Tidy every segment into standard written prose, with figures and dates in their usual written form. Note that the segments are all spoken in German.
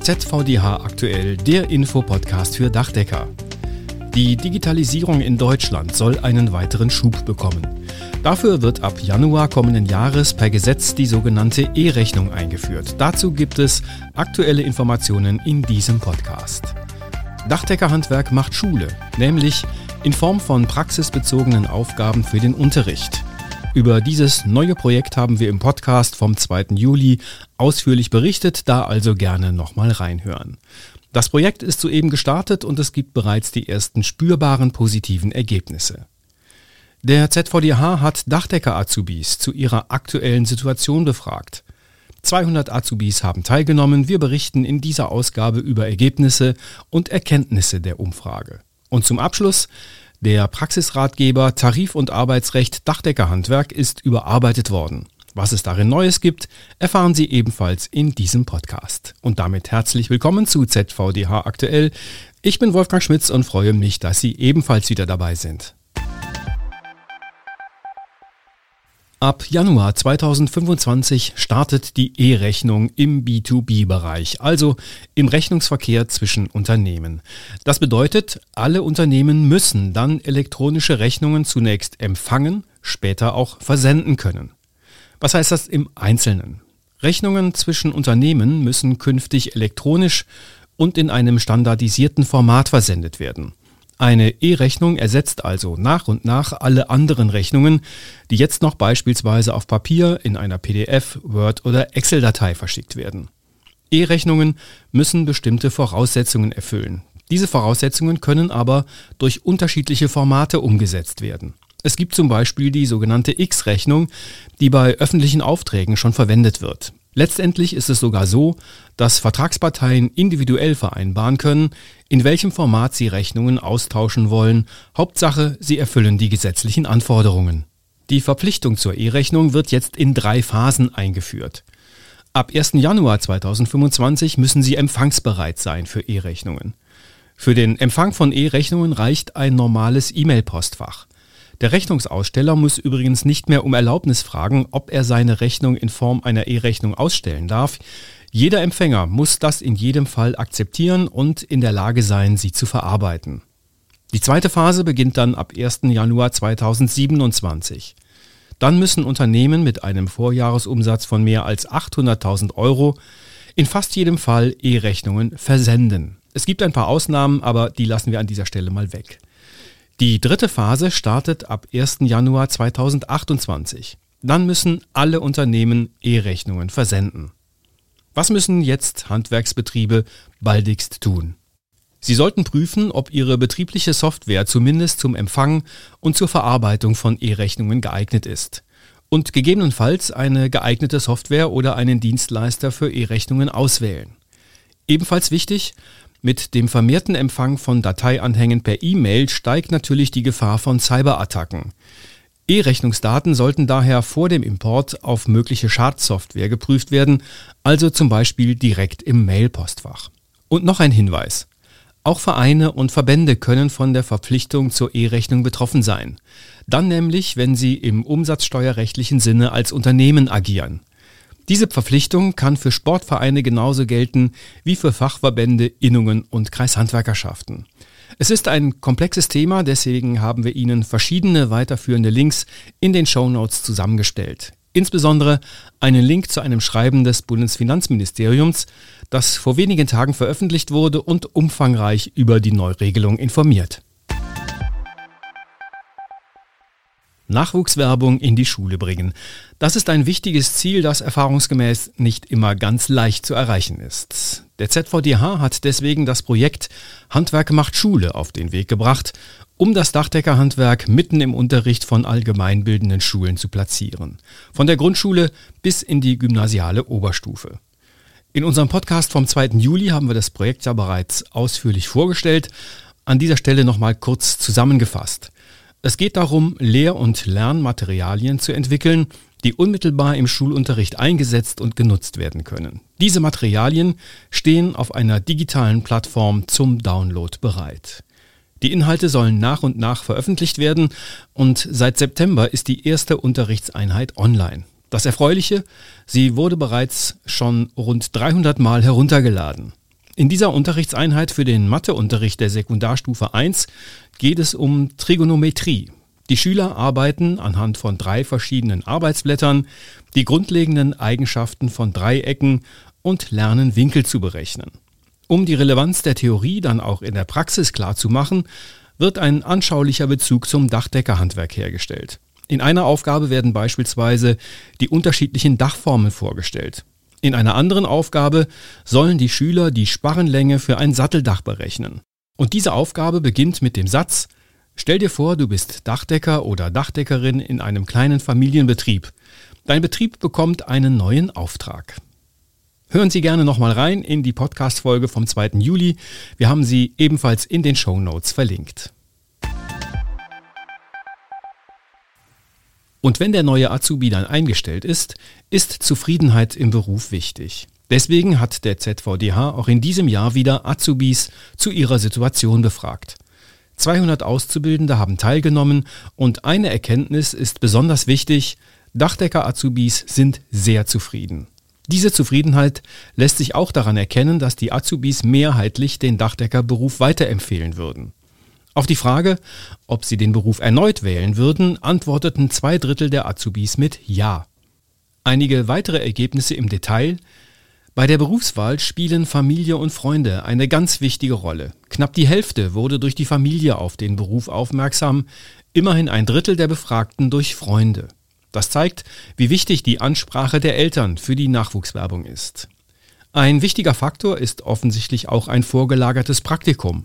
ZVDH aktuell, der Infopodcast für Dachdecker. Die Digitalisierung in Deutschland soll einen weiteren Schub bekommen. Dafür wird ab Januar kommenden Jahres per Gesetz die sogenannte E-Rechnung eingeführt. Dazu gibt es aktuelle Informationen in diesem Podcast. Dachdeckerhandwerk macht Schule, nämlich in Form von praxisbezogenen Aufgaben für den Unterricht. Über dieses neue Projekt haben wir im Podcast vom 2. Juli ausführlich berichtet, da also gerne nochmal reinhören. Das Projekt ist soeben gestartet und es gibt bereits die ersten spürbaren positiven Ergebnisse. Der ZVDH hat Dachdecker-Azubis zu ihrer aktuellen Situation befragt. 200 Azubis haben teilgenommen. Wir berichten in dieser Ausgabe über Ergebnisse und Erkenntnisse der Umfrage. Und zum Abschluss: Der Praxisratgeber Tarif- und Arbeitsrecht Dachdeckerhandwerk ist überarbeitet worden. Was es darin Neues gibt, erfahren Sie ebenfalls in diesem Podcast. Und damit herzlich willkommen zu ZVDH aktuell. Ich bin Wolfgang Schmitz und freue mich, dass Sie ebenfalls wieder dabei sind. Ab Januar 2025 startet die E-Rechnung im B2B-Bereich, also im Rechnungsverkehr zwischen Unternehmen. Das bedeutet, alle Unternehmen müssen dann elektronische Rechnungen zunächst empfangen, später auch versenden können. Was heißt das im Einzelnen? Rechnungen zwischen Unternehmen müssen künftig elektronisch und in einem standardisierten Format versendet werden. Eine E-Rechnung ersetzt also nach und nach alle anderen Rechnungen, die jetzt noch beispielsweise auf Papier in einer PDF, Word oder Excel-Datei verschickt werden. E-Rechnungen müssen bestimmte Voraussetzungen erfüllen. Diese Voraussetzungen können aber durch unterschiedliche Formate umgesetzt werden. Es gibt zum Beispiel die sogenannte X-Rechnung, die bei öffentlichen Aufträgen schon verwendet wird. Letztendlich ist es sogar so, dass Vertragsparteien individuell vereinbaren können, in welchem Format sie Rechnungen austauschen wollen. Hauptsache, sie erfüllen die gesetzlichen Anforderungen. Die Verpflichtung zur E-Rechnung wird jetzt in 3 Phasen eingeführt. Ab 1. Januar 2025 müssen sie empfangsbereit sein für E-Rechnungen. Für den Empfang von E-Rechnungen reicht ein normales E-Mail-Postfach. Der Rechnungsaussteller muss übrigens nicht mehr um Erlaubnis fragen, ob er seine Rechnung in Form einer E-Rechnung ausstellen darf. Jeder Empfänger muss das in jedem Fall akzeptieren und in der Lage sein, sie zu verarbeiten. Die zweite Phase beginnt dann ab 1. Januar 2027. Dann müssen Unternehmen mit einem Vorjahresumsatz von mehr als 800.000 Euro in fast jedem Fall E-Rechnungen versenden. Es gibt ein paar Ausnahmen, aber die lassen wir an dieser Stelle mal weg. Die dritte Phase startet ab 1. Januar 2028. Dann müssen alle Unternehmen E-Rechnungen versenden. Was müssen jetzt Handwerksbetriebe baldigst tun? Sie sollten prüfen, ob ihre betriebliche Software zumindest zum Empfang und zur Verarbeitung von E-Rechnungen geeignet ist. Und gegebenenfalls eine geeignete Software oder einen Dienstleister für E-Rechnungen auswählen. Ebenfalls wichtig: Mit dem vermehrten Empfang von Dateianhängen per E-Mail steigt natürlich die Gefahr von Cyberattacken. E-Rechnungsdaten sollten daher vor dem Import auf mögliche Schadsoftware geprüft werden, also zum Beispiel direkt im Mailpostfach. Und noch ein Hinweis: Auch Vereine und Verbände können von der Verpflichtung zur E-Rechnung betroffen sein. Dann nämlich, wenn sie im umsatzsteuerrechtlichen Sinne als Unternehmen agieren. Diese Verpflichtung kann für Sportvereine genauso gelten wie für Fachverbände, Innungen und Kreishandwerkerschaften. Es ist ein komplexes Thema, deswegen haben wir Ihnen verschiedene weiterführende Links in den Shownotes zusammengestellt. Insbesondere einen Link zu einem Schreiben des Bundesfinanzministeriums, das vor wenigen Tagen veröffentlicht wurde und umfangreich über die Neuregelung informiert. Nachwuchswerbung in die Schule bringen. Das ist ein wichtiges Ziel, das erfahrungsgemäß nicht immer ganz leicht zu erreichen ist. Der ZVDH hat deswegen das Projekt Handwerk macht Schule auf den Weg gebracht, um das Dachdeckerhandwerk mitten im Unterricht von allgemeinbildenden Schulen zu platzieren. Von der Grundschule bis in die gymnasiale Oberstufe. In unserem Podcast vom 2. Juli haben wir das Projekt ja bereits ausführlich vorgestellt. An dieser Stelle nochmal kurz zusammengefasst. Es geht darum, Lehr- und Lernmaterialien zu entwickeln, die unmittelbar im Schulunterricht eingesetzt und genutzt werden können. Diese Materialien stehen auf einer digitalen Plattform zum Download bereit. Die Inhalte sollen nach und nach veröffentlicht werden und seit September ist die erste Unterrichtseinheit online. Das Erfreuliche: Sie wurde bereits schon rund 300 Mal heruntergeladen. In dieser Unterrichtseinheit für den Matheunterricht der Sekundarstufe 1 geht es um Trigonometrie. Die Schüler arbeiten anhand von 3 verschiedenen Arbeitsblättern die grundlegenden Eigenschaften von Dreiecken und lernen Winkel zu berechnen. Um die Relevanz der Theorie dann auch in der Praxis klarzumachen, wird ein anschaulicher Bezug zum Dachdeckerhandwerk hergestellt. In einer Aufgabe werden beispielsweise die unterschiedlichen Dachformen vorgestellt. In einer anderen Aufgabe sollen die Schüler die Sparrenlänge für ein Satteldach berechnen. Und diese Aufgabe beginnt mit dem Satz: Stell dir vor, du bist Dachdecker oder Dachdeckerin in einem kleinen Familienbetrieb. Dein Betrieb bekommt einen neuen Auftrag. Hören Sie gerne nochmal rein in die Podcast-Folge vom 2. Juli. Wir haben sie ebenfalls in den Shownotes verlinkt. Und wenn der neue Azubi dann eingestellt ist Zufriedenheit im Beruf wichtig. Deswegen hat der ZVDH auch in diesem Jahr wieder Azubis zu ihrer Situation befragt. 200 Auszubildende haben teilgenommen und eine Erkenntnis ist besonders wichtig: Dachdecker-Azubis sind sehr zufrieden. Diese Zufriedenheit lässt sich auch daran erkennen, dass die Azubis mehrheitlich den Dachdeckerberuf weiterempfehlen würden. Auf die Frage, ob sie den Beruf erneut wählen würden, antworteten 2/3 der Azubis mit Ja. Einige weitere Ergebnisse im Detail: Bei der Berufswahl spielen Familie und Freunde eine ganz wichtige Rolle. Knapp die Hälfte wurde durch die Familie auf den Beruf aufmerksam, immerhin 1/3 der Befragten durch Freunde. Das zeigt, wie wichtig die Ansprache der Eltern für die Nachwuchswerbung ist. Ein wichtiger Faktor ist offensichtlich auch ein vorgelagertes Praktikum.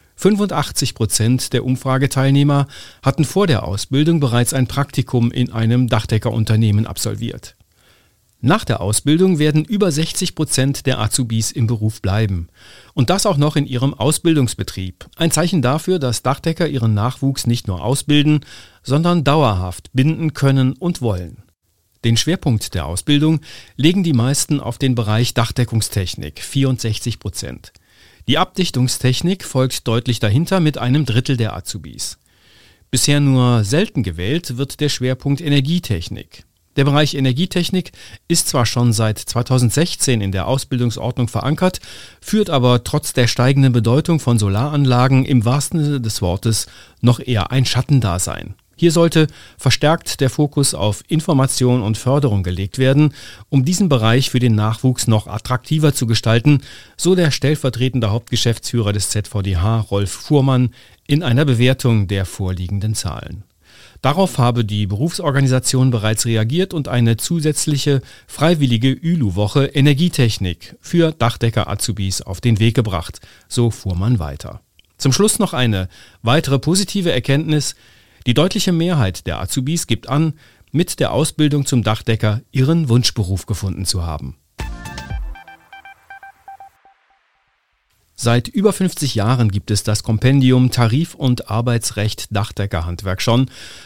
85% der Umfrageteilnehmer hatten vor der Ausbildung bereits ein Praktikum in einem Dachdeckerunternehmen absolviert. Nach der Ausbildung werden über 60% der Azubis im Beruf bleiben. Und das auch noch in ihrem Ausbildungsbetrieb. Ein Zeichen dafür, dass Dachdecker ihren Nachwuchs nicht nur ausbilden, sondern dauerhaft binden können und wollen. Den Schwerpunkt der Ausbildung legen die meisten auf den Bereich Dachdeckungstechnik, 64%. Die Abdichtungstechnik folgt deutlich dahinter mit 1/3 der Azubis. Bisher nur selten gewählt wird der Schwerpunkt Energietechnik. Der Bereich Energietechnik ist zwar schon seit 2016 in der Ausbildungsordnung verankert, führt aber trotz der steigenden Bedeutung von Solaranlagen im wahrsten Sinne des Wortes noch eher ein Schattendasein. Hier sollte verstärkt der Fokus auf Information und Förderung gelegt werden, um diesen Bereich für den Nachwuchs noch attraktiver zu gestalten, so der stellvertretende Hauptgeschäftsführer des ZVDH, Rolf Fuhrmann, in einer Bewertung der vorliegenden Zahlen. Darauf habe die Berufsorganisation bereits reagiert und eine zusätzliche freiwillige ÜLU-Woche Energietechnik für Dachdecker-Azubis auf den Weg gebracht, so Fuhrmann weiter. Zum Schluss noch eine weitere positive Erkenntnis: Die deutliche Mehrheit der Azubis gibt an, mit der Ausbildung zum Dachdecker ihren Wunschberuf gefunden zu haben. Seit über 50 Jahren gibt es das Kompendium Tarif- und Arbeitsrecht Dachdeckerhandwerk schon.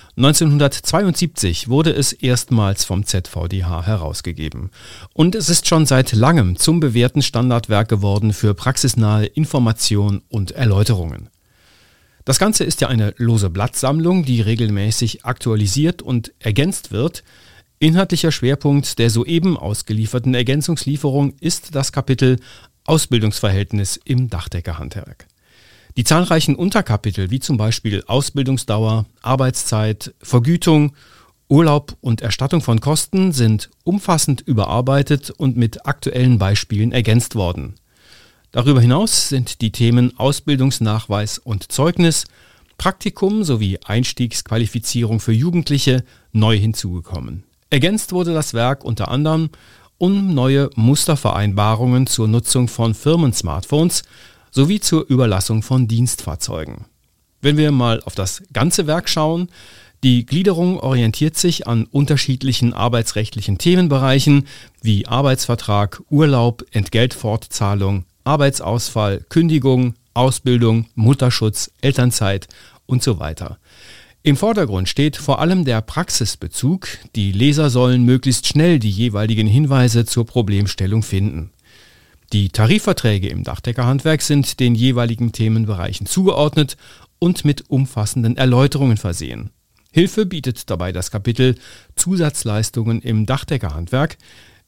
1972 wurde es erstmals vom ZVDH herausgegeben. Und es ist schon seit langem zum bewährten Standardwerk geworden für praxisnahe Information und Erläuterungen. Das Ganze ist ja eine lose Blattsammlung, die regelmäßig aktualisiert und ergänzt wird. Inhaltlicher Schwerpunkt der soeben ausgelieferten Ergänzungslieferung ist das Kapitel Ausbildungsverhältnis im Dachdeckerhandwerk. Die zahlreichen Unterkapitel wie zum Beispiel Ausbildungsdauer, Arbeitszeit, Vergütung, Urlaub und Erstattung von Kosten sind umfassend überarbeitet und mit aktuellen Beispielen ergänzt worden. Darüber hinaus sind die Themen Ausbildungsnachweis und Zeugnis, Praktikum sowie Einstiegsqualifizierung für Jugendliche neu hinzugekommen. Ergänzt wurde das Werk unter anderem um neue Mustervereinbarungen zur Nutzung von Firmen-Smartphones sowie zur Überlassung von Dienstfahrzeugen. Wenn wir mal auf das ganze Werk schauen, die Gliederung orientiert sich an unterschiedlichen arbeitsrechtlichen Themenbereichen wie Arbeitsvertrag, Urlaub, Entgeltfortzahlung, Arbeitsausfall, Kündigung, Ausbildung, Mutterschutz, Elternzeit und so weiter. Im Vordergrund steht vor allem der Praxisbezug. Die Leser sollen möglichst schnell die jeweiligen Hinweise zur Problemstellung finden. Die Tarifverträge im Dachdeckerhandwerk sind den jeweiligen Themenbereichen zugeordnet und mit umfassenden Erläuterungen versehen. Hilfe bietet dabei das Kapitel Zusatzleistungen im Dachdeckerhandwerk.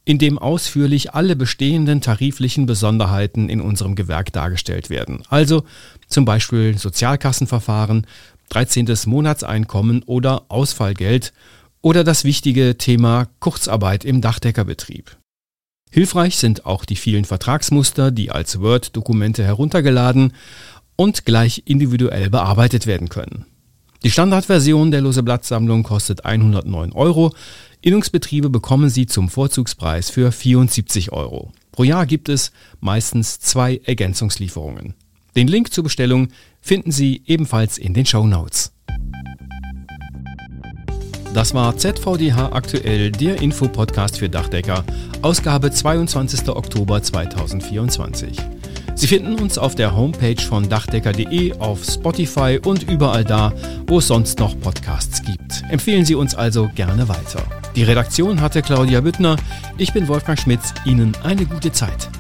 in dem ausführlich alle bestehenden tariflichen Besonderheiten in unserem Gewerk dargestellt werden. Also zum Beispiel Sozialkassenverfahren, 13. Monatseinkommen oder Ausfallgeld oder das wichtige Thema Kurzarbeit im Dachdeckerbetrieb. Hilfreich sind auch die vielen Vertragsmuster, die als Word-Dokumente heruntergeladen und gleich individuell bearbeitet werden können. Die Standardversion der Lose-Blatt-Sammlung kostet 109 €. Innungsbetriebe bekommen sie zum Vorzugspreis für 74 €. Pro Jahr gibt es meistens 2 Ergänzungslieferungen. Den Link zur Bestellung finden Sie ebenfalls in den Shownotes. Das war ZVDH aktuell, der Infopodcast für Dachdecker, Ausgabe 22. Oktober 2024. Sie finden uns auf der Homepage von dachdecker.de, auf Spotify und überall da, wo es sonst noch Podcasts gibt. Empfehlen Sie uns also gerne weiter. Die Redaktion hatte Claudia Büttner. Ich bin Wolfgang Schmitz. Ihnen eine gute Zeit.